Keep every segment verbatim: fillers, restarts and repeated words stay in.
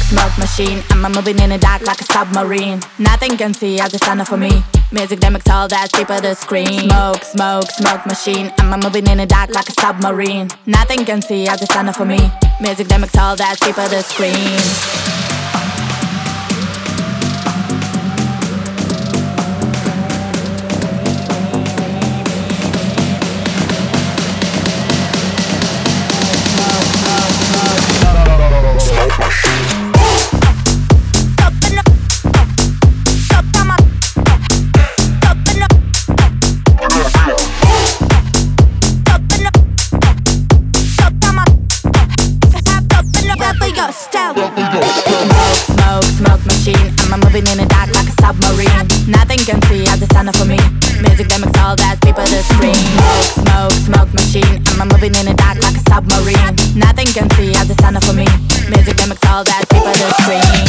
smoke machine. I'm a moving in the dark like a submarine. Nothing can see as it's enough for me. Music that makes all that people to scream. Smoke, smoke, smoke machine. I'm a moving in the dark like a submarine. Nothing can see as it's enough for me. Music that makes all that people to scream. Smoke, smoke, smoke machine. I'm a moving in the dark like a submarine. Nothing can see as it's enough for me. Music that makes all that people to scream. Smoke, smoke, smoke machine. I'm a moving in the dark like a submarine. Nothing can see as it's enough for me. Music that makes all that people to scream.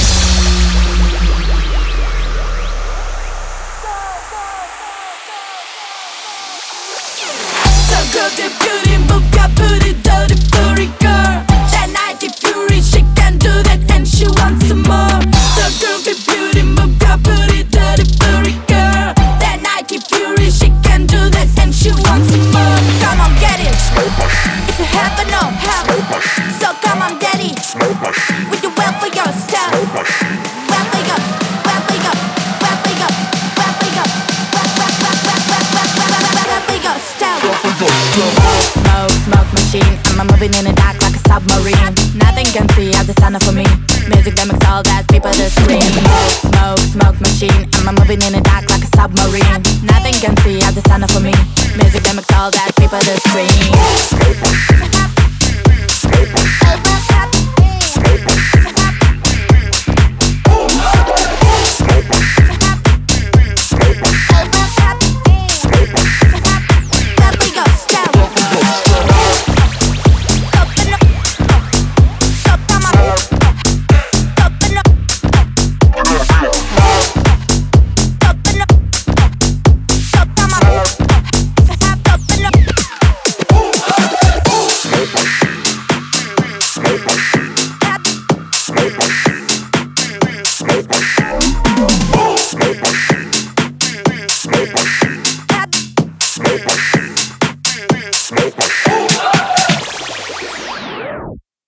So good, the beauty, move your booty, dirty, furry girl. That night, the fury, she can do that and she wants some more. So good, the beauty, move your booty, dirty, furry girl. That night, the fury, she can do that and she wants some more. Come on, get it. If you have no help, so come on, daddy. Will you well for your stuff? Well for your, well for your, well for your, well for your, well for your stuff. Smoke, smoke machine. I'm a moving in the dark like a submarine. Nothing can see as it's enough for me. Music that makes all that people to scream. Smoke, smoke, smoke machine. I'm a moving in the dark like a submarine. Nothing can see as it's enough for me. Music that makes all that people to scream.